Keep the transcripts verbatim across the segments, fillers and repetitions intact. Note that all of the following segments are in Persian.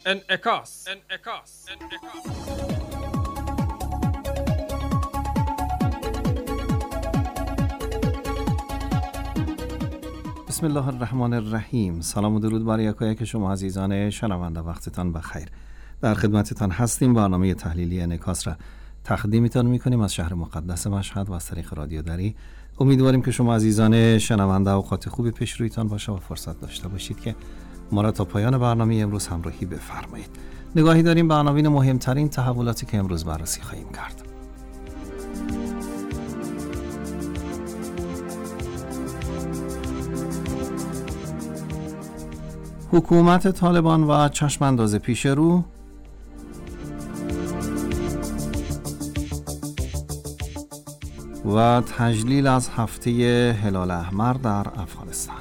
انعکاس انعکاس انعکاس بسم الله الرحمن الرحیم. سلام و درود بر یکایک شما عزیزان شنونده، وقتتان بخیر. در خدمتتان هستیم. برنامه تحلیلی انعکاس را تقدیمتان میکنیم از شهر مقدس مشهد و از طریق رادیو دری. امیدواریم که شما عزیزان شنونده اوقات خوبی پیش رویتان باشه و فرصت داشته باشید که ما را تا پایان برنامه امروز همراهی بفرمایید. نگاهی داریم به عناوین مهمترین تحولاتی که امروز بررسی خواهیم کرد. حکومت طالبان و چشم انداز پیش رو، و تجلیل از هفته هلال احمر در افغانستان.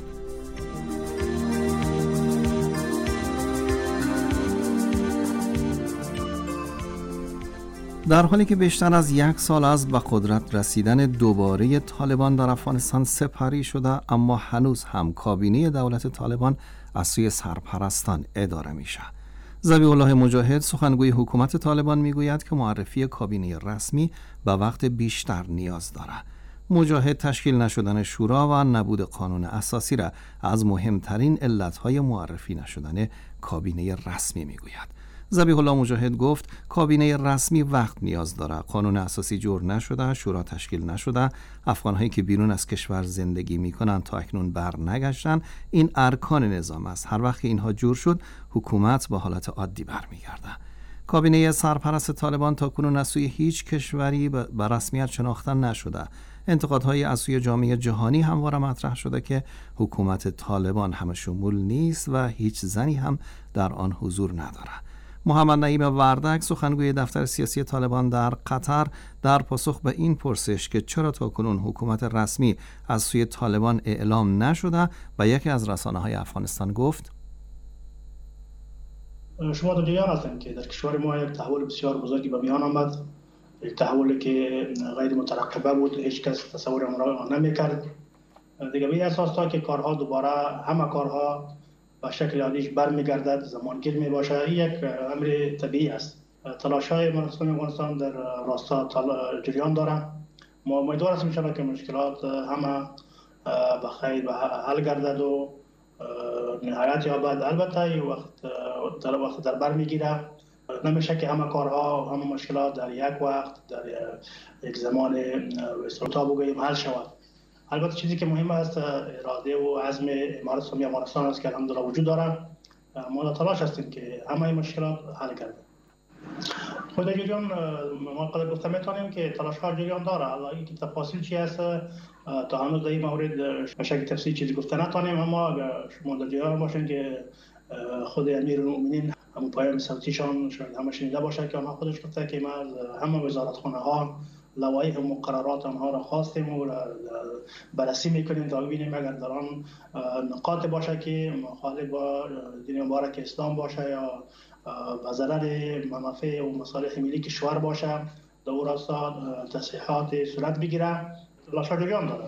در حالی که بیشتر از یک سال از به قدرت رسیدن دوباره طالبان در افغانستان سپری شده، اما هنوز هم کابینه دولت طالبان از سوی سرپرستان اداره میشه. ذبیح الله مجاهد، سخنگوی حکومت طالبان، میگوید که معرفی کابینه رسمی به وقت بیشتر نیاز داره. مجاهد تشکیل نشدن شورا و نبود قانون اساسی را از مهمترین علتهای معرفی نشدن کابینه رسمی میگوید. ذبیح الله مجاهد گفت کابینه رسمی وقت نیاز داره. قانون اساسی جور نشده، شورا تشکیل نشده، افغانهایی که بیرون از کشور زندگی میکنن تا اکنون بر نگشتن. این ارکان نظام است. هر وقت که اینها جور شد، حکومت با حالت عادی برمیگرده. کابینه سرپرست طالبان تاکنون از سوی هیچ کشوری به رسمیت شناخته نشده. انتقادهای از سوی جامعه جهانی همواره مطرح شده که حکومت طالبان همه شمول نیست و هیچ زنی هم در آن حضور نداره. محمد نعیم وردک، سخنگوی دفتر سیاسی طالبان در قطر، در پاسخ به این پرسش که چرا تاکنون حکومت رسمی از سوی طالبان اعلام نشده و یکی از رسانه‌های افغانستان گفت: شما در جریان هستید که در کشور ما یک تحول بسیار بزرگی به میان آمد، یک تحولی که غیر مترقبه بود، هیچ کس تصور آن نمی‌کرد. دیگه به اساس تا که کارها دوباره همه کارها به شکل عادیش برمیگردد، زمانگیر می باشه، این یک امر طبیعی است. تلاش‌های مراسم افغانستان در راستا جریان داره. ما امیدوار هستیم ان که مشکلات همه به خیر به حل گردد و نهایت یابد. البته وقت در وقت در بر میگیره، نمیشه که همه کارها همه مشکلات در یک وقت در یک زمان تا بگوییم حل شود. البته چیزی که مهم است اراده و عزم امارت اسلامی افغانستان است که الحمدلله وجود داره. ما در تلاش هستیم که همه این مشکلات حل گردد. خود در جریان ما قدر گفته میتونیم که تلاش ها جریان داره. حالا اینکه تفاصیل چی است تا هنوز در این مورد به شکل تفصیلی چیزی گفته نتونیم، اما شما در جریان باشین که خود امیرالمومنین همون پیام صوتیشان شاید همه شنیده باشه که آنها خودش گفته که ما همه وزارتخانه ها لوایح و مقررات آنها را خواستیم و بررسی میکنیم تا ببینیم اگر در آن نقاط باشه که مخالف با دین مبارک اسلام باشه یا به ضرر منافع و مصالح ملی کشور باشه، در او راستا تصحیحات صورت بگیره. تلاش جریان داره.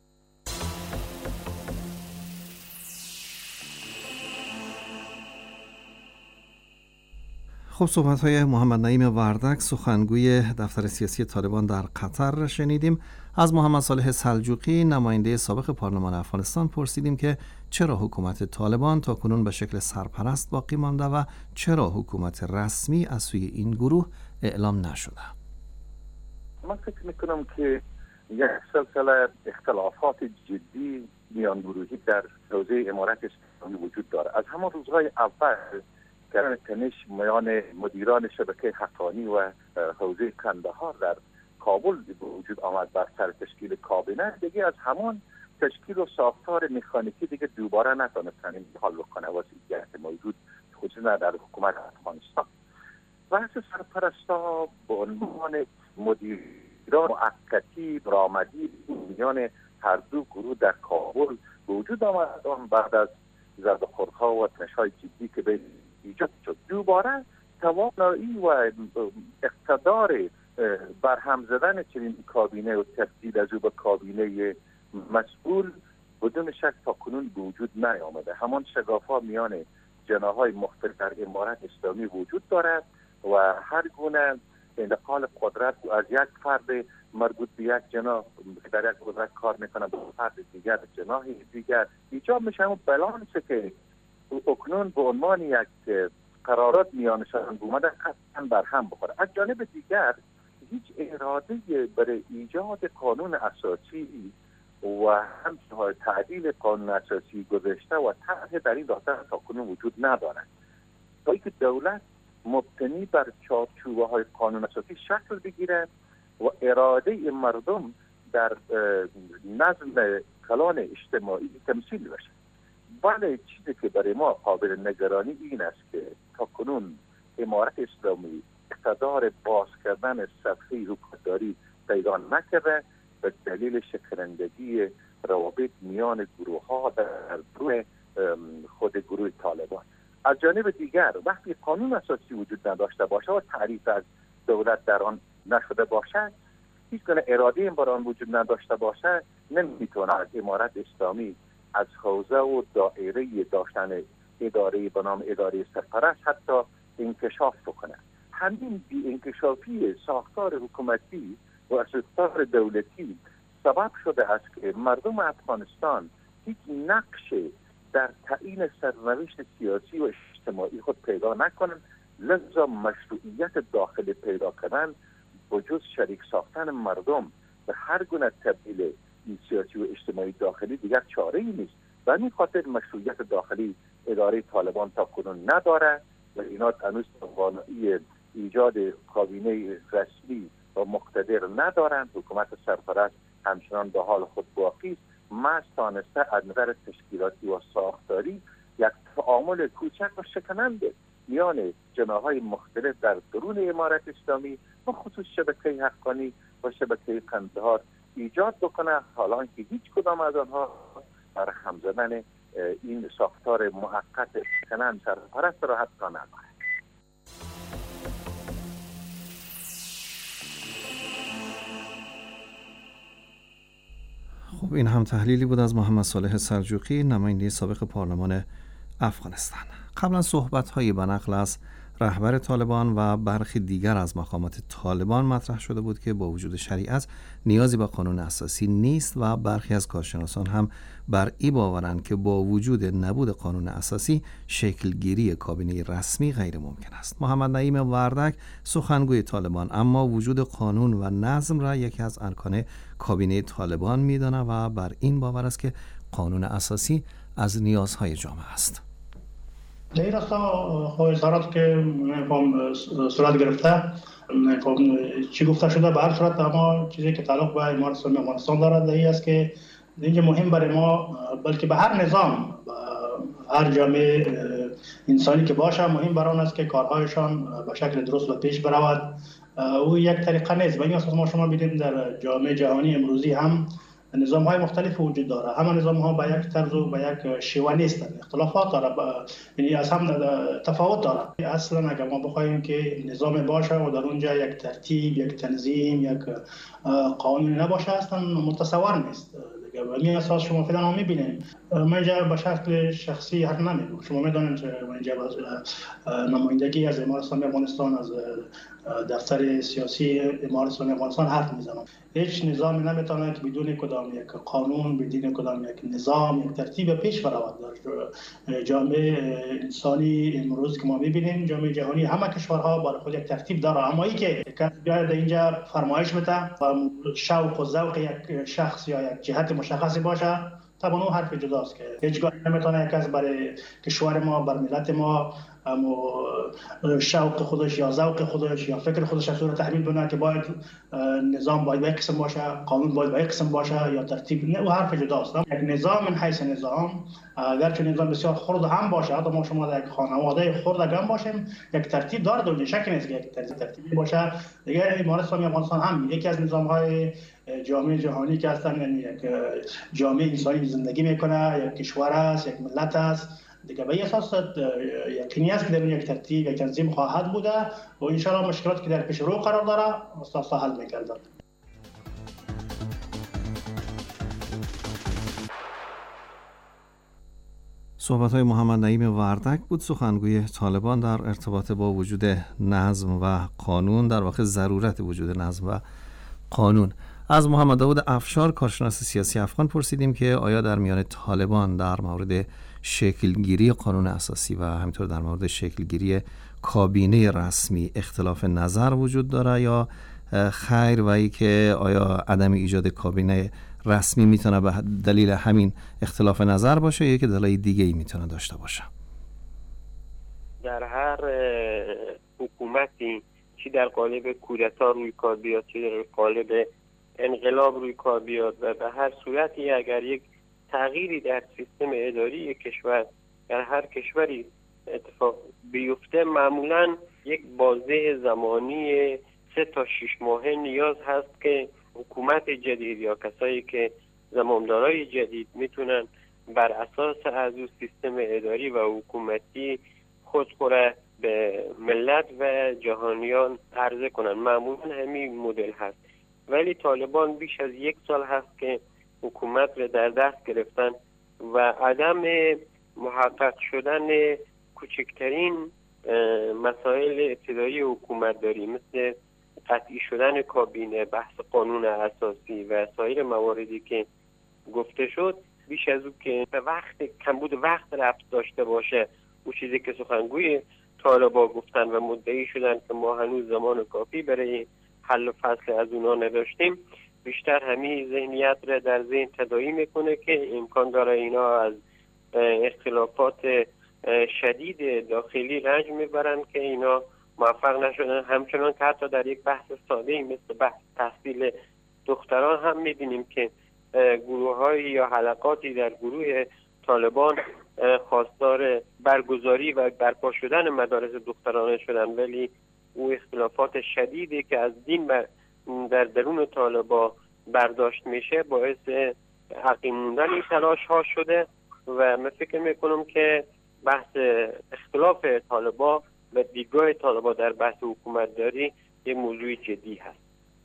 خب، صحبت‌های محمد نعیم وردک، سخنگوی دفتر سیاسی طالبان در قطر را شنیدیم. از محمد صالح سلجوقی، نماینده سابق پارلمان افغانستان، پرسیدیم که چرا حکومت طالبان تاکنون به شکل سرپرست باقی مانده و چرا حکومت رسمی از سوی این گروه اعلام نشده. من فکر میکنم که یک سلسله اختلافات جدی میان گروهی در حوزه امارت اسلامی وجود دارد. از همان روزهای اول که تنش میان مدیران شبکه حقانی و حوزه کندهار در کابل به وجود آمد بر سر تشکیل کابینه، دیگه از همان تشکیل و ساختار مکانیکی دیگه دوباره نتونستن این حال بکنه وضعیت موجود خصوصا در حکومت افغانستان. بحث سرپرستا به عنوان مدیران موقتی برآمدی میان هر دو گروه در کابل به وجود آمد بعد از زدخوردها و تنش‌های جدی که به ایجاد شد. دوباره توانایی و اقتدار برهم زدن چنین کابینه و تبدیل از او به کابینه مسئول بدون شک تا کنون به وجود نیامده. همان شگاف‌ها میان جناح‌های مختلف در امارت اسلامی وجود دارد و هر گونه انتقال قدرت از یک فرد مربوط به یک جناح که در یک قدرت کار میکنه به فرد دیگر جناح دیگر ایجاب میشه. اون بالانس که اکنون به عنوان یک قرارات میانشان اومده قطعا بر هم بخوره. از جانب دیگر هیچ اراده برای ایجاد قانون اساسی و همچنین تعدیل قانون اساسی گذشته و طرح در این راسته تا کنون وجود ندارد. تا اینکه دولت مبتنی بر چارچوبه های قانون اساسی شکل بگیره و اراده مردم در نظم کلان اجتماعی تمثیل بشه. بله، چیزی که برای ما قابل نگرانی این است که تا کنون امارت اسلامی اقتدار باز کردن صفحه حکومتداری پیدا نکرده به دلیل شکنندگی روابط میان گروه ها در گروه خود گروه طالبان. از جانب دیگر وقتی قانون اساسی وجود نداشته باشه و تعریف از دولت در آن نشده باشه، هیچ گونه اراده این بر آن وجود نداشته باشه، نمیتونه از امارت اسلامی از حوزه و دایره داشتن اداره به نام اداره سرپرست حتی انکشاف بکنه. همین بی انکشافی ساختار حکومتی و ساختار دولتی سبب شده است که مردم افغانستان هیچ نقش در تعیین سرنوشت سیاسی و اجتماعی خود پیدا نکنند، لذا مشروعیت داخلی پیدا کردن بجز شریک ساختن مردم به هر گونه تبدیل سیاسی و اجتماعی داخلی دیگر چاره ای نیست. و این خاطر مشروعیت داخلی اداره طالبان تا کنون نداره و اینا هنوز توانایی ایجاد کابینه رسمی و مقتدر ندارند. حکومت سرپرست همچنان به حال خود باقی است. مست تانسته از نظر تشکیلاتی و ساختاری یک تعامل کوچک و شکننده میان جناح‌های مختلف در درون امارت اسلامی و خصوص شبکه حقانی و شبکه قندهار ایجاد بکنه، حالا که هیچ کدام از آنها بر هم زدن این ساختار موقت شکنند سرپرست را حتی نداره. خب این هم تحلیلی بود از محمد صالح سلجوقی، نماینده سابق پارلمان افغانستان. قبلا صحبت‌های به نقل از رهبر طالبان و برخی دیگر از مقامات طالبان مطرح شده بود که با وجود شریعت نیازی به قانون اساسی نیست و برخی از کارشناسان هم بر این باورند که با وجود نبود قانون اساسی شکلگیری کابینه رسمی غیر ممکن است. محمد نعیم وردک سخنگوی طالبان اما وجود قانون و نظم را یکی از ارکان کابینه طالبان می‌داند و بر این باور است که قانون اساسی از نیازهای جامعه است. در این راستا خب اظهارات که صورت گرفته خب چی گفته شده به هر صورت، اما چیزی که تعلق به امارت اسلامی افغانستان دارد این است که اینجا مهم برای ما، بلکه به هر نظام هر جامعه انسانی که باشه مهم بر آن است که کارهایشان به شکل درست و پیش برود. او یک طریقه نیست. به این اساس ما شما ببینید در جامعه جهانی امروزی هم نظام های مختلف وجود داره. همه نظام ها به یک طرز و به یک شیوه نیستند، اختلافات داره، یعنی از هم تفاوت داره. اصلا اگر ما بخوایم که نظام باشه و در اونجا یک ترتیب، یک تنظیم، یک قانون نباشه اصلا متصور نیست. به این اساس شما فعلا هم می‌بینید، من اینجا به شکل شخصی حرف نمی‌زنم، شما می‌دونید که من اینجا نمایندگی از امارت اسلامی افغانستان از دفتر سیاسی امارت اسلامی افغانستان حرف می‌زنم. هیچ نظامی نمی‌تونه که بدون کدام یک قانون، بدون کدام یک نظام، یک ترتیب پیش برود. در جامعه انسانی امروز که ما می‌بینیم، جامعه جهانی همه کشورها برای خود یک ترتیب داره، اما ای که بیاید اینجا فرمایش بده و شوق و ذوق یک شخص یا یک جهت مشخصی باشه، طبعا اون حرف جداست که هیچگاه نمیتونه کس برای کشور ما، بر ملت ما اما شوق خودش یا ذوق خودش یا فکر خودش از صورت تحمیل بونه که باید نظام باید به یک قسم باشه، قانون باید به یک قسم باشه یا ترتیب، نه، و حرف جداست. یک نظام من حیث نظام، اگرچه نظام بسیار خرد هم باشه، حتی ما شما در یک خانواده خرد هم باشیم، یک ترتیب داره، دو شک نیست که یک ترتیب ترتیبی باشه. دیگه امارت اسلامی افغانستان هم یکی از نظام‌های جامعه جهانی که هستن، یعنی یک جامعه انسانی زندگی میکنه، یک کشور است، یک ملت است دیگه. به این اساس یقینی است که در یک ترتیب یک تنظیم خواهد بوده و ان شاء الله مشکلاتی که در پیش رو قرار داره مستقل حل می‌گردد. صحبت‌های محمد نعیم وردک بود، سخنگوی طالبان در ارتباط با وجود نظم و قانون، در واقع ضرورت وجود نظم و قانون. از محمد داود افشار کارشناس سیاسی افغان پرسیدیم که آیا در میان طالبان در مورد شکلگیری قانون اساسی و همینطور در مورد شکلگیری کابینه رسمی اختلاف نظر وجود داره یا خیر، و ای که آیا عدم ایجاد کابینه رسمی میتونه به دلیل همین اختلاف نظر باشه یا که دلایل دیگه ای میتونه داشته باشه؟ در هر حکومتی چی در قالب کودتا روی کار بیاد چی در قالب انقلاب روی کار بیاد و به هر صورتی اگر یک تغییری در سیستم اداری کشور در هر کشوری اتفاق بیفته، معمولا یک بازه زمانی سه تا شش ماهه نیاز هست که حکومت جدید یا کسایی که زمامدارای جدید میتونن بر اساس از اون سیستم اداری و حکومتی خودخوره به ملت و جهانیان عرضه کنن. معمولا همین مدل هست، ولی طالبان بیش از یک سال هست که حکومت رو در دست گرفتن و عدم محقق شدن کوچکترین مسائل ابتدایی حکومت داری مثل قطعی شدن کابینه، بحث قانون اساسی و سایر مواردی که گفته شد، بیش از اون که به وقت کمبود وقت ربط داشته باشه اون چیزی که سخنگوی طالبان گفتن و مدعی شدن که ما هنوز زمان کافی برای حل و فصل از اونا نداشتیم، بیشتر همین ذهنیت را در ذهن تداعی میکنه که امکان داره اینا از اختلافات شدید داخلی رنج میبرن که اینا موفق نشدن. همچنان که حتی در یک بحث ساده مثل بحث تحصیل دختران هم میبینیم که گروه های یا حلقاتی در گروه طالبان خواستار برگزاری و برپا شدن مدارس دخترانه شدن، ولی او اختلافات شدیدی که از دین در درون طالبان برداشت میشه باعث حقیم موندن این تلاش ها شده و من فکر میکنم که بحث اختلاف طالبان و دیدگاه طالبان در بحث حکومت داری یه موضوع جدی هست.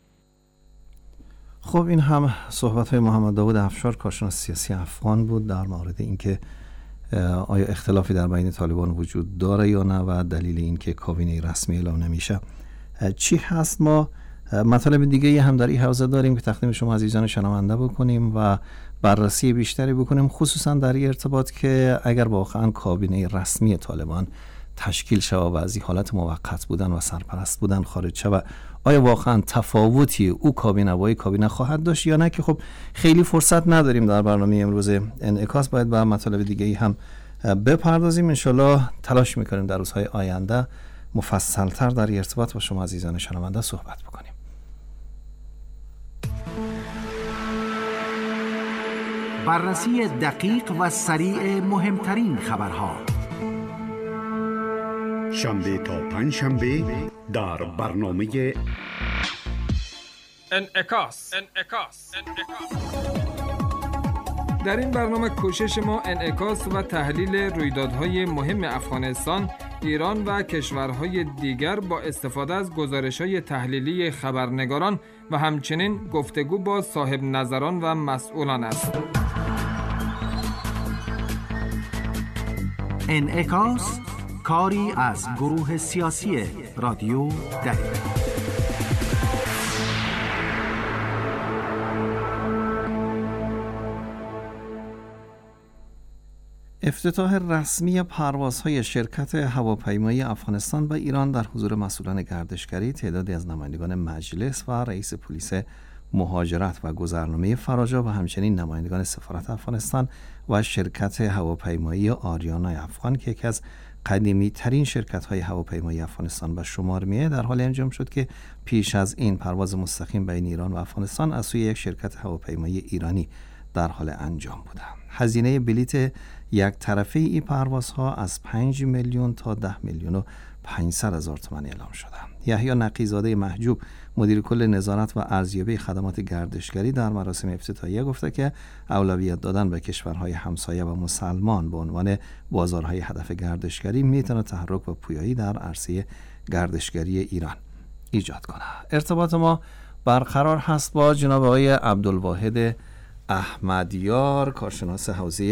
خب این هم صحبت های محمد داود افشار کارشناس سیاسی افغان بود در مورد اینکه آیا اختلافی در بین طالبان وجود داره یا نه و دلیل اینکه کابینه رسمی اعلام نمیشه چی هست. ما مطالب دیگه هم در این حوزه داریم که تقدیم شما عزیزان شنونده بکنیم و بررسی بیشتری بکنیم، خصوصا در این ارتباط که اگر واقعا کابینه رسمی طالبان تشکیل شود و از این حالت موقت بودن و سرپرست بودن خارج شود، آیا واقعا تفاوتی او کابینه با کابینه خواهد داشت یا نه، که خب خیلی فرصت نداریم در برنامه امروز انعکاس، باید با مطالب دیگه ای هم بپردازیم. انشالله تلاش میکنیم در روزهای آینده مفصلتر در ارتباط با شما عزیزان شنونده صحبت بکنیم. بررسی دقیق و سریع مهمترین خبرها شنبه تا پنج شنبه در برنامه انعکاس. انعکاس. در این برنامه کوشش ما انعکاس و تحلیل رویدادهای مهم افغانستان، ایران و کشورهای دیگر با استفاده از گزارش‌های تحلیلی خبرنگاران و همچنین گفتگو با صاحب نظران و مسئولان است. انعکاس، کاری از گروه سیاسی رادیو دری. افتتاح رسمی پروازهای شرکت هواپیمایی افغانستان و ایران در حضور مسئولان گردشگری، تعدادی از نمایندگان مجلس و رئیس پلیس مهاجرت و گذرنامه فراجا و همچنین نمایندگان سفارت افغانستان و شرکت هواپیمایی آریانا افغان که یکی از قدیمی ترین شرکت های هواپیمایی افغانستان به شمار میه، در حال انجام شد که پیش از این پرواز مستقیم بین ایران و افغانستان از سوی یک شرکت هواپیمایی ایرانی در حال انجام بوده. هزینه بلیت یک طرفه این پروازها از پنج میلیون تا ده میلیون و پانصد هزار تومان اعلام شده. یحیی نقی‌زاده محجوب مدیر کل نظارت و ارزیابی خدمات گردشگری در مراسم افتتاحیه گفته که اولویت دادن به کشورهای همسایه و مسلمان به عنوان بازارهای هدف گردشگری میتونه تحرک و پویایی در عرصه گردشگری ایران ایجاد کنه. ارتباط ما برقرار هست با جناب آقای عبدالواحد احمدیار کارشناس حوزه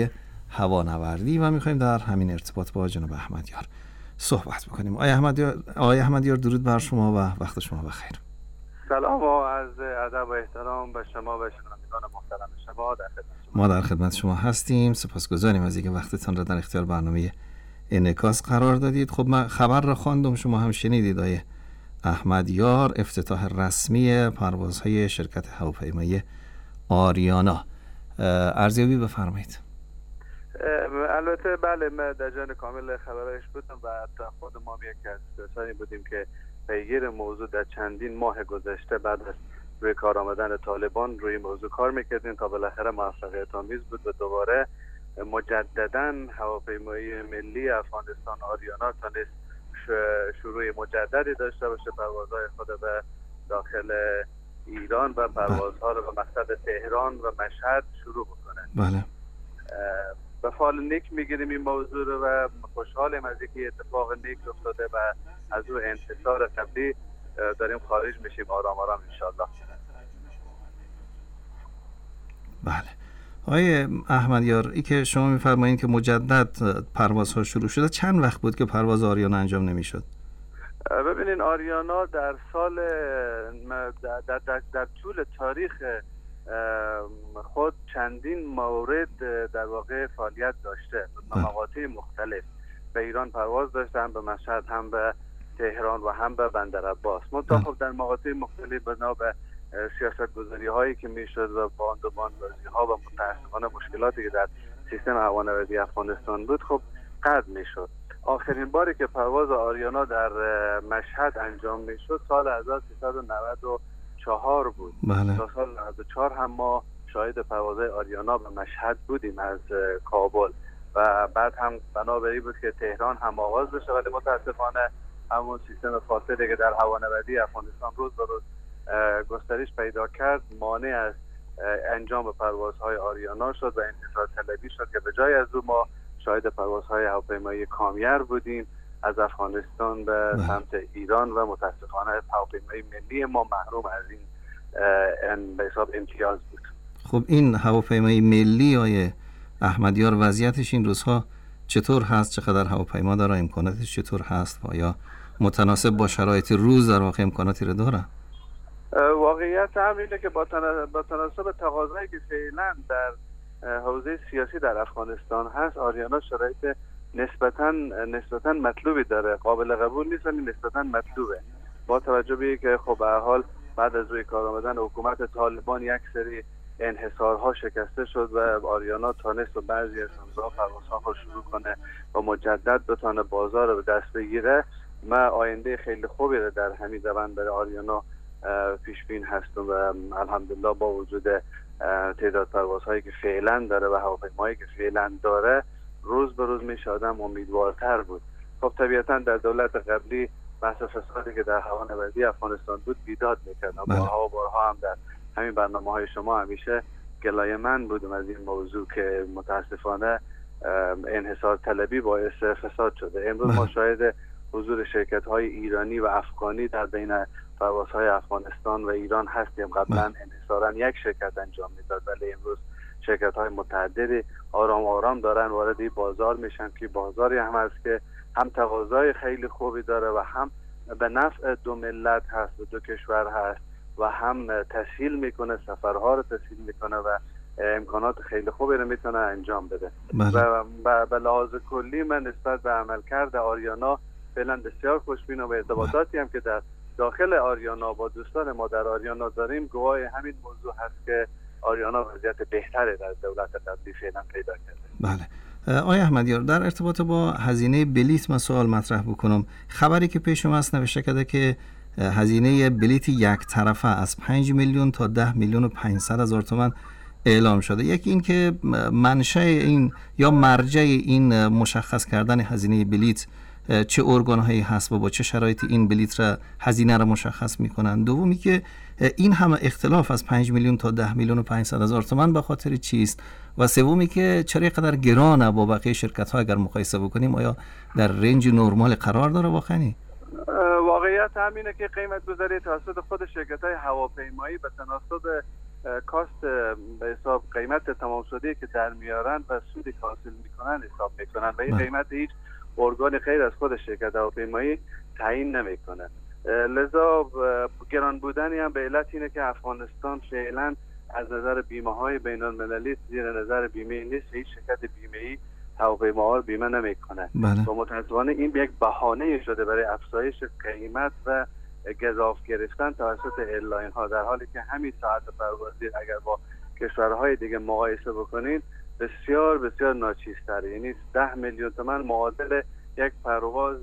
هوانوردی و میخوایم در همین ارتباط با جناب احمدیار صحبت بکنیم. آقای احمدیار، آقای احمدیار درود بر شما و وقت شما بخیر. سلام و از ادب و احترام به شما و شنوندگان محترم شما. در خدمت شما. ما در خدمت شما هستیم. سپاسگزاریم از اینکه وقتتان را در اختیار برنامه انعکاس قرار دادید. خب من خبر را خواندم، شما هم شنیدید آقای احمدیار، افتتاح رسمی پروازهای شرکت هواپیمایی آریانا. ارزیابی بفرمایید. البته بله، من در جریان کامل خبرش بودم و حتی خود ما یک از کسانی بودیم که پیگیر موضوع در چندین ماه گذشته بعد از روی کار آمدن طالبان روی موضوع کار میکردیم تا بالاخره موفقیت آمیز بود و دوباره مجددا هواپیمایی ملی افغانستان آریانا تونست شروع مجددی داشته باشه، پروازهای خود به داخل ایران و پروازها رو به مقصد تهران و مشهد شروع بکنه. بله. به فال نیک میگیریم این موضوع رو و خوشحالیم از اینکه اتفاق نیک افتاده و از اون انتظار قبلی داریم خارج میشیم آرام آرام انشالله. بله. آقای احمدیار، ای که شما میفرمایید که مجدد پروازها شروع شده، چند وقت بود که پرواز آریانا انجام نمیشد؟ ببینین آریانا در سال در, در, در, در طول تاریخ خود چندین مورد در واقع فعالیت داشته به مقاطع مختلف. به ایران پرواز داشته، هم به مشهد، هم به تهران و هم به بندر عباس. منتها در مقاطع مختلف بنا به سیاست گذاری هایی که میشد و باند و باندبازی ها و متاسفانه مشکلاتی که در سیستم هوانوردی افغانستان بود خب قطع میشد. آخرین باری که پرواز آریانا در مشهد انجام میشد سال هزار و سیصد و نود و چهار بود. بله. تا سال نود و چهار هم ما شاهد پروازهای آریانا به مشهد بودیم از کابل و بعد هم بنابراین بود که تهران هم آغاز بشه، ولی متاسفانه همون سیستم فاصله که در هوانوردی افغانستان روز به روز گسترش پیدا کرد مانع از انجام پروازهای آریانا شد و انحصار طلبی شد که به جای از او ما شاهد پروازهای هواپیمایی کامیار بودیم از افغانستان به سمت ایران و متاسفانه هواپیمای ملی ما محروم از این به حساب امتیاز بود. خب این هواپیمای ملی آیه احمدیار وضعیتش این روزها چطور هست؟ چقدر هواپیما داره؟ امکاناتش چطور هست؟ و یا متناسب با شرایط روز در واقع امکاناتی رو داره؟ واقعیت هم اینه که با تناسب تقاضایی که فعلا در حوزه سیاسی در افغانستان هست آریانا شرایط نسبتاً نسبتاً مطلوبی داره، قابل قبول نیست ولی نسبتاً مطلوبه با توجه به اینکه خب به هر حال بعد از روی کار آمدن حکومت طالبان یک سری انحصارها شکسته شد و آریانا تانست و بعضی از امضا پروازها رو شروع کنه و مجدد بتونه بازار رو به دست بگیره. من آینده خیلی خوبی رو در همین زبان برای آریانا پیش بین هستم و الحمدلله با وجود تعداد پروازهایی که فعلا داره و هواپیمایی که فعلا داره روز به روز میشه آدم امیدوارتر بود. خب طبیعتا در دولت قبلی بحث فسادی که در هوانوردی افغانستان بود بیداد میکردن. بارها و بارها هم در همین برنامه های شما همیشه گلایه من بودم از این موضوع که متاسفانه انحصار طلبی باعث فساد شده. امروز ما شاهد حضور شرکت های ایرانی و افغانی در بین پروازهای افغانستان و ایران هستیم. قبلا انحصارا یک شرکت انجام میداد ولی امروز شرکت های متعددی آرام آرام دارن وارد بازار میشن که بازاری هم هست که هم تقاضای خیلی خوبی داره و هم به نفع دو ملت هست و دو کشور هست و هم تسهیل میکنه، سفرها رو تسهیل میکنه و امکانات خیلی خوبی رو میتونه انجام بده. بله. و به لحاظ کلی من نسبت به عملکرد آریانا فعلا بسیار خوشبینم و ارتباطاتی هم که در داخل آریانا با دوستان ما در آریانا داریم گواه همین موضوع هست که آریانا وضعیت بهتره در دولت قبلی فعلا پیدا کرده. بله. آقای احمدیار، در ارتباط با هزینه بلیت من سوال مطرح بکنم. خبری که پیش اومد نوشته کرده که هزینه بلیت یک طرفه از پنج میلیون تا ده میلیون و پانصد هزار تومان اعلام شده. یکی این که منشأ این یا مرجع این مشخص کردن هزینه بلیت چه ارگان‌هایی هست و با چه شرایطی این بلیت را هزینه را مشخص می‌کنند. دومی که این همه اختلاف از پنج میلیون تا ده میلیون و پانصد هزار تومان به خاطر چیست؟ و سومی که چرا قدر گرانه با بقیه شرکت‌ها اگر مقایسه بکنیم آیا در رنج نرمال قرار داره واقعا؟ واقعیت همینه که قیمت گذاری توسط خود شرکت‌های هواپیمایی به تناسب کاست به حساب قیمت تمام شده که در میارن و سودی که حاصل میکنن حساب میکنن و این قیمت هیچ ارگان غیر از خود شرکت هواپیمایی تعیین نمیکنه. لذا گران بودنی هم به علت اینه که افغانستان فعلا از نظر بیمه های بین المللی زیر نظر بیمه نیست، هیچ شرکت بیمه ای هواپیماها رو بیمه نمیکنه و متاسفانه این یک بهانه شده برای افزایش قیمت و گزاف گرفتن توسط ایرلاین ها، در حالی که همین ساعت پروازی اگر با کشورهای دیگه مقایسه بکنین بسیار بسیار ناچیزتره. یعنی ده میلیون تومان معادل یک پرواز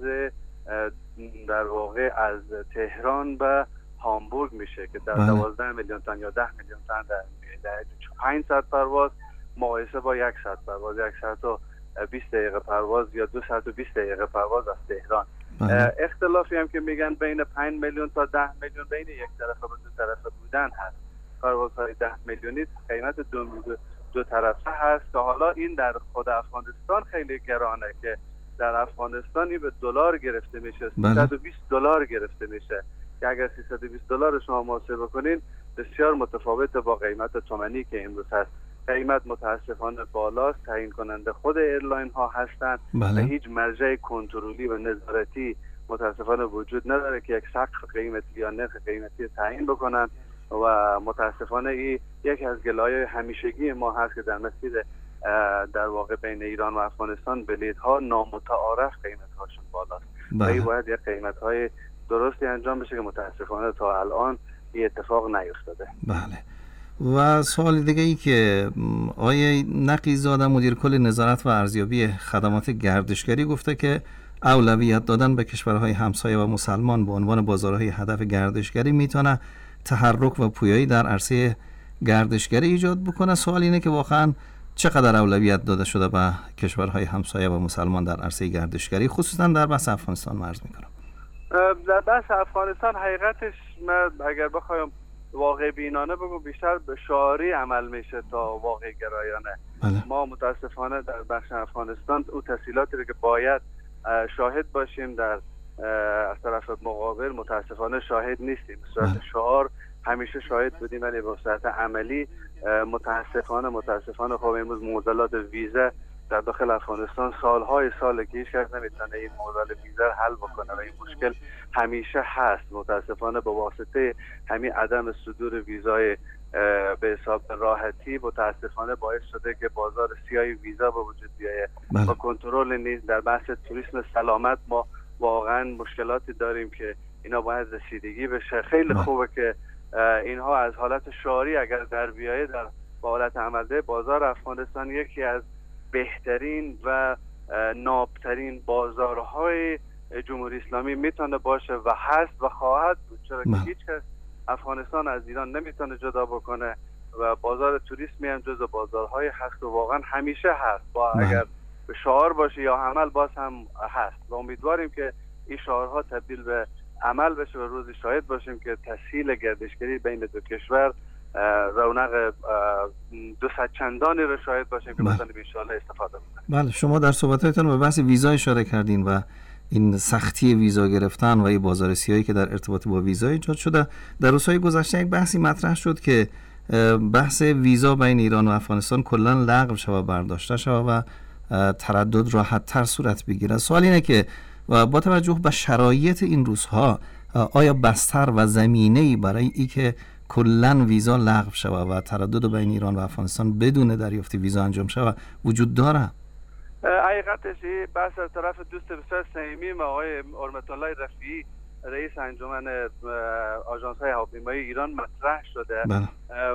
در واقع از تهران به هامبورگ میشه که در دوازده میلیون تومان یا ده میلیون تومان در پنج ساعت پرواز مقایسه با یک ساعت پرواز، یک ساعت و بیست دقیقه پرواز یا دو ساعت و بیست دقیقه پرواز از تهران. اختلافی هم که میگن بین پنج میلیون تا ده میلیون بین یک طرفه و دو طرفه بودن هست. پروازهای ده میلیونی قیمت دو, دو طرفه هست که حالا این در خود افغانستان خیلی گرانه که در افغانستان این به دلار گرفته میشه، سیصد و بیست دلار گرفته میشه که اگر سیصد و بیست دلار شما محاسبه بکنین بسیار متفاوت با قیمت تومانی که امروز هست. قیمت متاسفانه بالاست، تعیین کننده خود ایرلاین ها هستند و هیچ مرجع کنترلی و نظارتی متاسفانه وجود نداره که یک سقف قیمتی یا نرخ قیمتی تعیین بکنن و متاسفانه این یکی از گلایه همیشگی ما هست که در مسیر در واقع بین ایران و افغانستان بلیط‌ها نامتعارف قیمت‌هاشون بالاست و این باید یک قیمت‌های درستی انجام بشه که متاسفانه تا الان این اتفاق نیفتاده. بله. و سوال دیگه ای که آقای نقی‌زاده مدیر کل نظارت و ارزیابی خدمات گردشگری گفته که اولویت دادن به کشورهای همسایه و مسلمان به عنوان بازارهای هدف گردشگری میتونه تحرک و پویایی در عرصه گردشگری ایجاد بکنه. سوال اینه که واقعا چقدر اولویت داده شده به کشورهای همسایه و مسلمان در عرصه گردشگری، خصوصا در بحث افغانستان مرز میکنم. در بحث افغانستان حقیقتش من اگر بخوایم واقع بینانه بگم بیشتر به شعاری عمل میشه تا واقع گرایانه. بله. ما متاسفانه در بخش افغانستان او تسهیلاتی رو که باید شاهد باشیم در از طرف مقابل متاسفانه شاهد نیستیم. به صورت شعار همیشه شاهد بودیم ولی به صورت عملی متاسفانه متاسفانه خب امروز معضلات ویزا در داخل افغانستان سالهای ساله که هیچ کس نمیتونه این معضل ویزا حل بکنه و این مشکل همیشه هست. متاسفانه به واسطه همین عدم صدور ویزای به حساب راحتی متاسفانه باعث شده که بازار سیاه ویزا به وجود بیاید و کنترل نیست. در بحث توریسم سلامت ما واقعا مشکلاتی داریم که اینا باید رسیدگی بشه. خیلی خوبه که اینها از حالت شعاری اگر در بیایه در با حالت عملده بازار افغانستان یکی از بهترین و نابترین بازارهای جمهوری اسلامی میتونه باشه و هست و خواهد بود، چرا که هیچ کس افغانستان از ایران نمیتونه جدا بکنه و بازار توریسمی هم جزو بازارهای هست و واقعا همیشه هست با اگر به شعار باشه یا عمل باز هم هست و امیدواریم که این شعارها تبدیل به عمل بشه و روزی شاهد باشیم که تسهیل گردشگری بین دو کشور رونق دو صد چندانی رو شاهد باشیم که مثلا ان شاءالله استفاده بکنیم. بله، شما در صحبتاتون به بحث ویزا اشاره کردین و این سختی ویزا گرفتن و این بازار سیاهی که در ارتباط با ویزا ایجاد شده. در روزهای گذشته یک بحثی مطرح شد که بحث ویزا بین ایران و افغانستان کلا لغو شود و برداشته شود و تردد راحت تر صورت بگیره. سوال اینه که با توجه به شرایط این روزها آیا بستر و زمینه‌ای برای ای که کلا ویزا لغو شود و تردد بین ایران و افغانستان بدون دریافت ویزا انجام شود وجود داره؟ حقیقتش بحث از طرف دوست بسیار صمیمی آقای حرمت الله رفیعی رئیس انجمن آژانس‌های هواپیمایی ایران مطرح شده. بله.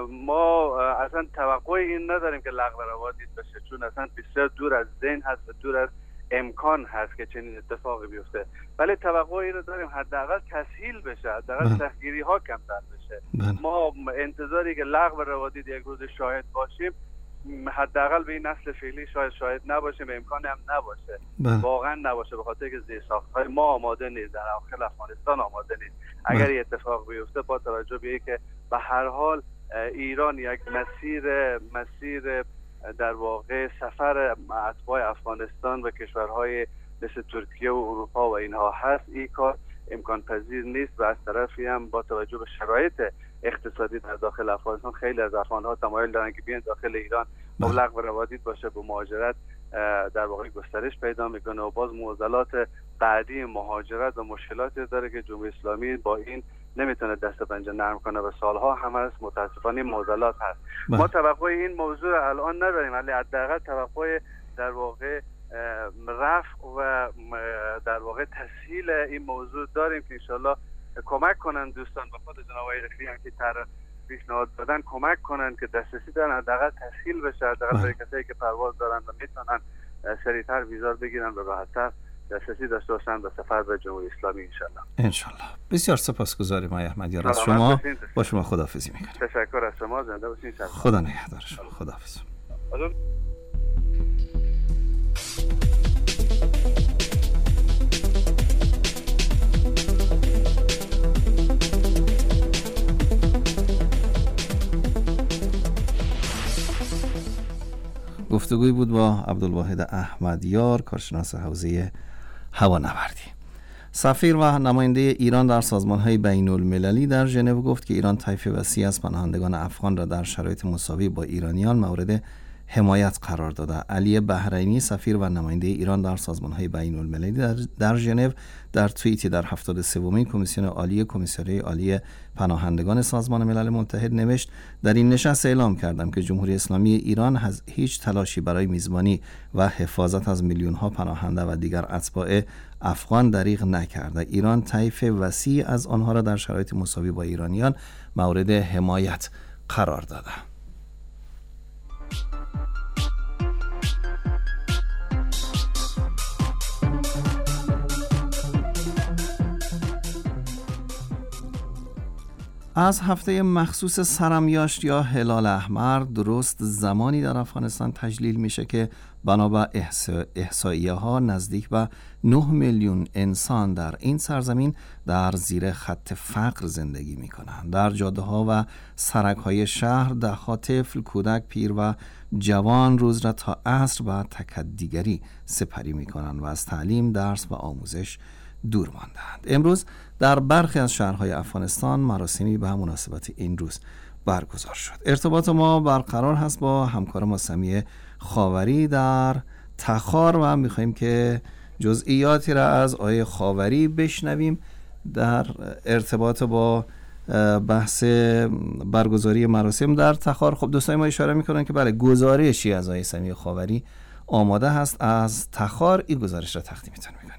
ما اصلا توقع این نداریم که لغو روادید بشه، چون اصلا بسیار دور از ذهن هست و دور از امکان هست که چنین اتفاقی بیفته، ولی توقع این رو داریم حداقل تسهیل بشه، حداقل سختگیری ها کمتر بشه. بله. ما انتظاری که لغو روادید یک روز شاهد باشیم حداقل به این نسل فعلی شاید شاهد نباشیم، امکان هم نباشه. بله. واقعا نباشه، به خاطر که زیرساخت‌های ما آماده نیست، در داخل افغانستان آماده نیست. اگر این اتفاق بیفته با توجه به اینکه به هر حال ایران یک مسیر مسیر در واقع سفر اتباع افغانستان و کشورهای مثل ترکیه و اروپا و اینها هست، این کار امکان پذیر نیست و از طرفی هم با توجه به شرایط اقتصادی در داخل افغانستان خیلی از افغان‌ها تمایل دارن که بیان داخل ایران مبلغ و روادید باشه، به مهاجرت در واقع گسترش پیدا میکنه و باز معضلات بعدی مهاجرت و مشکلاتی داره که جمهوری اسلامی با این نمیتونه دست پنجه نرم کنه و سالها هم هست متاسفانه معضلات هست. بله. ما توقع این موضوع الان نداریم، ولی حداقل توقع در واقع رفع و در واقع تسهیل این موضوع داریم که انشالله کمک کنن دوستان و خود جناب آقای رفیعی هم که طرح پیشنهاد دادن کمک کنن که دسترسی دارن حداقل تسهیل بشه، حداقل برای کسایی که پرواز دارن و میتونن سریعتر ویزا بگیرن و راحت‌تر دسترسی داشته باشن به سفر به جمهوری اسلامی انشالله. انشالله. بسیار سپاسگزاریم آقای احمدیار از شما. با شما خداحافظی میکنم. تشکر از شما، زنده باشین. خدا نگهدار شما. خداحافظ. گفتگوی بود با عبدالواحد احمدیار، کارشناس حوزه هوانوردی. سفیر و نماینده ایران در سازمان‌های بین‌المللی در ژنو گفت که ایران طیف وسیعی از پناهندگان افغان را در شرایط مساوی با ایرانیان مورد حمایت قرار داده. علی بحرینی، سفیر و نماینده ایران در سازمان‌های بین‌المللی در, در ژنو، در توییتی در هفتاد و سومین کمیسیون عالی کمیسیون عالی پناهندگان سازمان ملل متحد نوشت: در این نشست اعلام کردم که جمهوری اسلامی ایران هیچ تلاشی برای میزبانی و حفاظت از میلیون‌ها پناهنده و دیگر اتباع افغان دریغ نکرده. ایران طیف وسیع از آنها را در شرایط مساوی با ایرانیان مورد حمایت قرار داده. از هفته مخصوص سرمیاشت یا هلال احمر درست زمانی در افغانستان تجلیل میشه که بنا به احصائیه ها نزدیک به نه میلیون انسان در این سرزمین در زیر خط فقر زندگی میکنند. در جاده ها و سرک های شهر ده‌ها طفل، کودک، پیر و جوان روز را تا عصر و تکدیگری سپری میکنند و از تعلیم، درس و آموزش دور ماندند. امروز در برخی از شهرهای افغانستان مراسمی به مناسبت این روز برگزار شد. ارتباط ما برقرار هست با همکار ما سمیه خاوری در تخار و میخواییم که جزئیاتی را از آقای خاوری بشنویم در ارتباط با بحث برگزاری مراسم در تخار. خب دوستای ما اشاره میکنن که بله، گزارشی از آقای سمیه خاوری آماده هست از تخار. این گزارش را تقدیمتون میکنیم.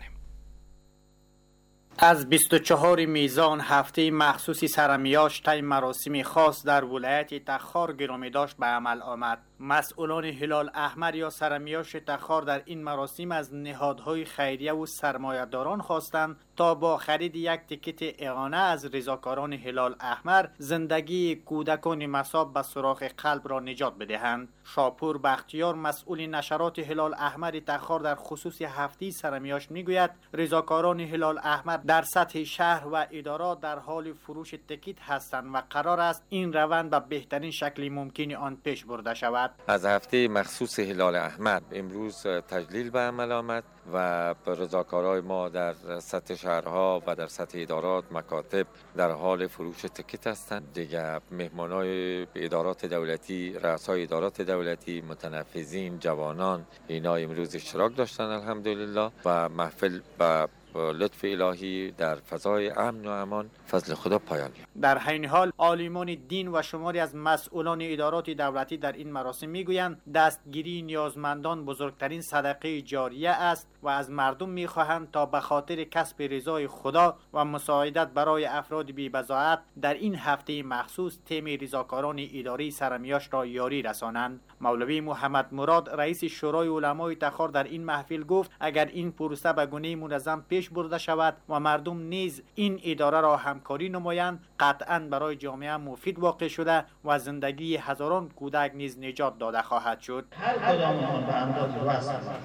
از بیست و چهار میزان هفته مخصوصی سرمیاشت طی مراسم خاص در ولایت تخار گرامی داشت به عمل آمد. مسئولان هلال احمر یا سرمیاشت تخار در این مراسم از نهادهای خیریه و سرمایه‌داران خواستند تا با خرید یک تیکت اعانه از رضاکاران هلال احمر زندگی کودکان مصاب به سوراخ قلب را نجات بدهند. شاپور بختیار، مسئول نشرات هلال احمر تخار در خصوص هفته سرمیاشت میگوید رضاکاران هلال احمر در سطح شهر و ادارات در حال فروش تیکت هستند و قرار است این روند به بهترین شکل ممکن آن پیش برده شود. از هفته مخصوص هلال احمر امروز تجلیل به عمل آمد و رضاکارای ما در سطح شهرها و در سطح ادارات، مکاتب در حال فروش تیکت هستند. دیگه مهمانای ادارات دولتی، رؤسای ادارات دولتی، متنفذین، جوانان، اینا امروز اشتراک داشتن الحمدلله و محفل با لطف الهی در فضای امن و امان فضل خدا پایان یافت. در حین حال عالمان دین و شماری از مسئولان ادارات دولتی در این مراسم میگویند دستگیری نیازمندان بزرگترین صدقه جاریه است و از مردم میخواهند تا به خاطر کسب رضای خدا و مساعدت برای افراد بی‌بضاعت در این هفته مخصوص تیم رضاکاران اداری سرمیاشت را یاری رسانند. مولوی محمد مراد رئیس شورای علمای تخار در این محفل گفت اگر این پروسه به گونه منظم پیش برده شود و مردم نیز این اداره را همکاری نمایند قطعاً برای جامعه مفید واقع شده و زندگی هزاران کودک نیز نجات داده خواهد شد. هر کدام به اندازه واسه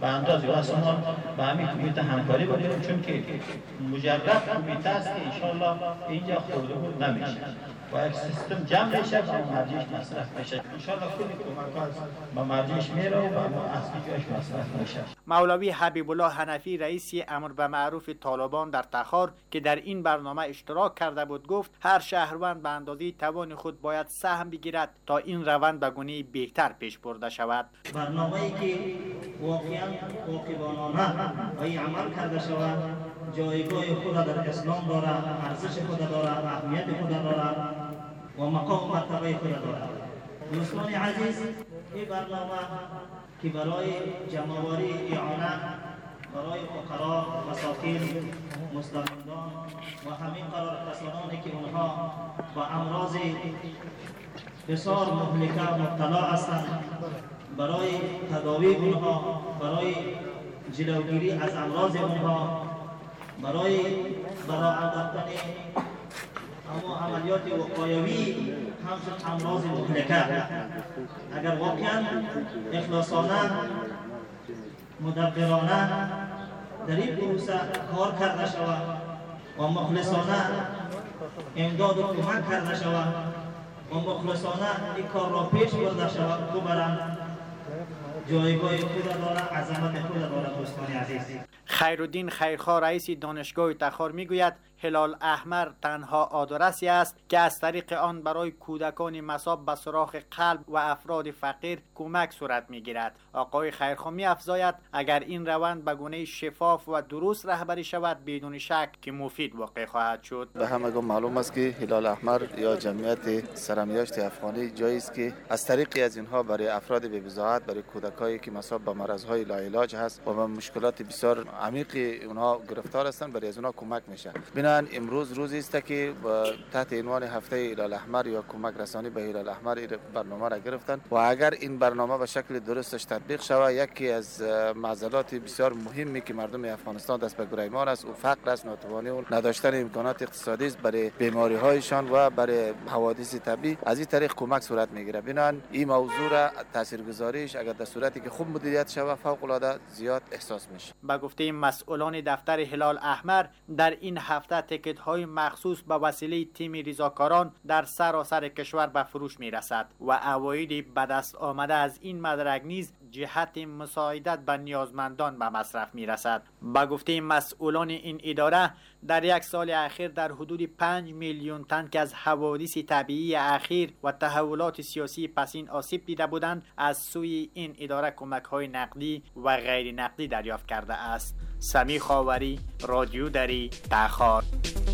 به اندازه واسه ما به همین کمیته همکاری بکنیم، چون که مجرد کمیته است که انشالله اینجا خورده بود نمیشه و یک سیستم جمع بشه و مرجعش مصرف بشه. انشالله کلی کمک با مرجعش میره و با اصلی جاش مصرف میشه. مولوی حبیب الله حنفی رئیس امر به معروف طالبان در تخار که در این برنامه اشتراک کرده بود گفت هر شهروند به اندازه توان خود باید سهم بگیرد تا این روند به گونه بهتر پیش برده شود. برنامه‌ای که واقعا عاقبانانه و عمل کرده شود جایگاه خود در اسلام دارد، ارزش خود دارد، اهمیت خود دارد و مقام و مرتبه خود دارد. دوستان عزیز، این برنامه که برای جمع‌آوری اعانه برای فقرا، مساکین، مستمندان و همین قرار کسانی که اونها با امراض بسیار مهلکه مبتلا هستند، برای تداوی اونها، برای جلوگیری از امراض اونها، برای برآورد رفتن اما عملیات وقایوی همچون امراض مهلکه اگر واقعا اخلاصانه مدبرانه در این پروسه کار کرده شود و مخلصانه امداد و کمک کرده شود و مخلصانه این کار را پیش برده شود تو برم جایگاه خود دارد، عظمت خود دارد. دوستان عزیز، خیرالدین خیرخواه رئیس دانشگاه تخار میگوید هلال احمر تنها آدرسی است که از طریق آن برای کودکان مصاب به سوراخ قلب و افراد فقیر کمک صورت میگیرد. آقای خیرخواه می‌افزاید اگر این روند به گونه شفاف و درست رهبری شود بدون شک که مفید واقع خواهد شد. به همگان معلوم است که هلال احمر یا جمعیت سرمیاشت افغانی جایی است که از طریقی از اینها برای افراد بی‌بضاعت، برای کودکایی که مصاب به مرض‌های لاعلاج هست و به مشکلات بسیار عمیقی اونها گرفتار هستند برای از اونها کمک میشه. بنابراین امروز روزی است که تحت عنوان هفته هلال احمر یا کمک رسانی به هلال احمر برنامه را گرفتند و اگر این برنامه به شکل درستش تطبیق شود یکی از معضلات بسیار مهمی که مردم افغانستان دست به گریبان است و فقر است، ناتوانی و نداشتن امکانات اقتصادی است برای بیماری هایشان و برای حوادث طبیعی، از این طریق کمک صورت میگیره. بنابراین این موضوع را تاثیرگذاریش اگر در صورتی که خوب مدیریت شود فوق العاده زیاد احساس میشه. با گفته مسئولان دفتر هلال احمر در این هفته تیکت های مخصوص به وسیله تیم ریزاکاران در سراسر کشور به فروش می رسد و عواید به دست آمده از این مدرک نیز جهت مساعدت به نیازمندان به مصرف می رسد. با گفته مسئولان این اداره در یک سال اخیر در حدود پنج میلیون تن که از حوادث طبیعی اخیر و تحولات سیاسی پسین آسیب دیده بودند از سوی این اداره کمک های نقدی و غیر نقدی دریافت کرده است. سمی خاوری، رادیو دری، تخار.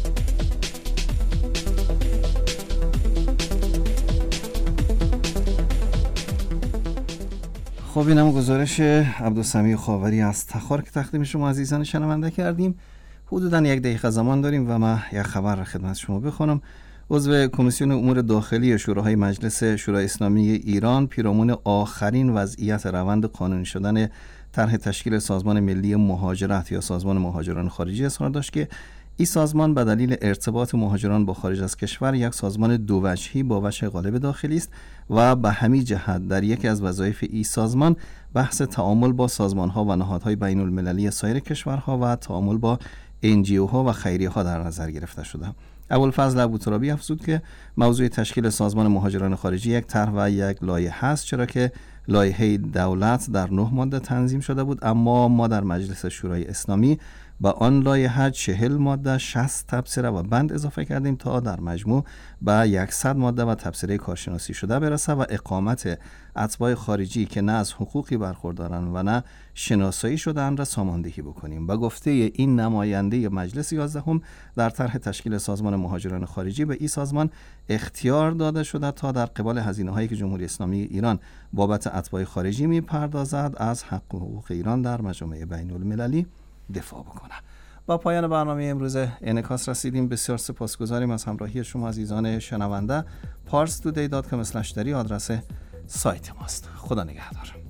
خب اینم گزارش عبدالسمیع خاوری از تخار که تقدیم شما عزیزان شنونده کردیم. حدوداً یک دقیقه زمان داریم و من یک خبر را خدمت شما بخونم. عضو کمیسیون امور داخلی شوراهای مجلس شورای اسلامی ایران پیرامون آخرین وضعیت روند قانونی شدن طرح تشکیل سازمان ملی مهاجرت یا سازمان مهاجران خارجی اظهار داشت که این سازمان به دلیل ارتباط مهاجران با خارج از کشور یک سازمان دو وجهی با وجه غالب داخلی است و به همین جهت در یکی از وظایف این سازمان بحث تعامل با سازمان‌ها و نهادهای بین المللی سایر کشورها و تعامل با ان جی او ها و خیریه ها در نظر گرفته شده. ابوالفضل ابوترابی افزود که موضوع تشکیل سازمان مهاجران خارجی یک طرح و یک لایحه است، چرا که لایحه دولت در نه ماده تنظیم شده بود، اما ما در مجلس شورای اسلامی با آن لایحه چهل ماده، شصت تبصره و بند اضافه کردیم تا در مجموع به صد ماده و تبصره کارشناسی شده برسه و اقامت اتباع خارجی که نه از حقوقی برخوردارند و نه شناسایی شده‌اند را ساماندهی بکنیم. با گفته این نماینده مجلس یازدهم در طرح تشکیل سازمان مهاجران خارجی به این سازمان اختیار داده شده تا در قبال هزینه‌هایی که جمهوری اسلامی ایران بابت اتباع خارجی می‌پردازد از حق و حقوق ایران در مجامع بین المللی دفاع بکنه. با پایان برنامه امروز انعکاس رسیدیم. بسیار سپاسگزاریم از همراهی شما عزیزان شنونده. پارس تودی دات کام اسلش دری آدرس سایت ماست. خدا نگهدار.